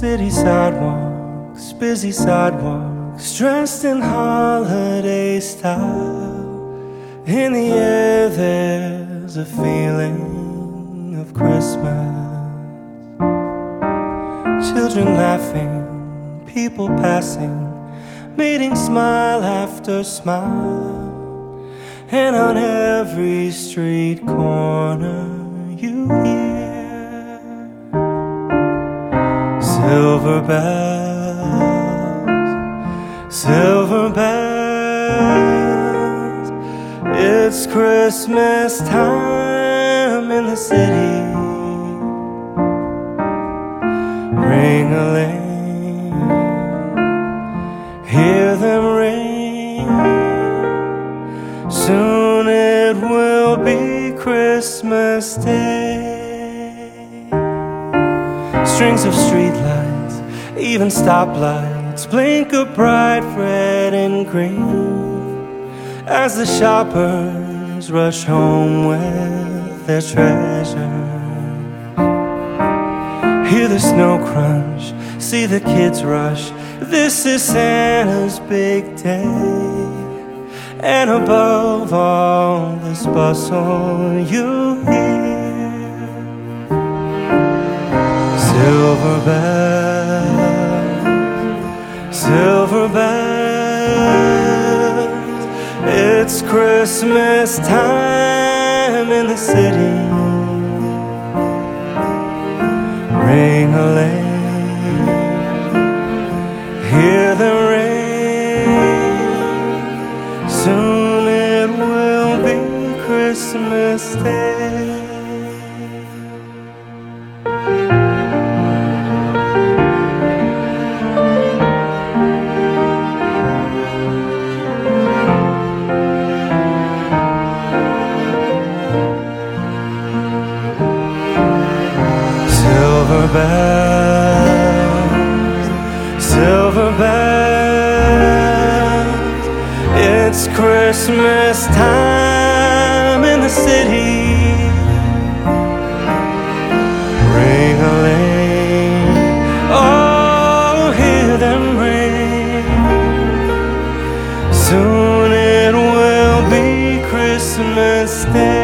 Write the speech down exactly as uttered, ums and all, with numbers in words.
City sidewalks, busy sidewalks, dressed in holiday style. In the air there's a feeling of Christmas. Children laughing, people passing, meeting smile after smile. And on every street corner you hear silver bells, silver bells. It's Christmas time in the city. Ring-a-ling, hear them ring. Soon it will be Christmas Day. Strings of streetlights, even stoplights, blink a bright red and green as the shoppers rush home with their treasure. Hear the snow crunch, see the kids rush. This is Santa's big day. And above all this bustle you hear silver bells, silver bells. It's Christmas time in the city. Ring-a-ling, hear them ring. Soon it will be Christmas Day. Silver bells, silver bells. It's Christmas time in the city. Ring-a-ling, oh, hear them ring. Soon it will be Christmas Day.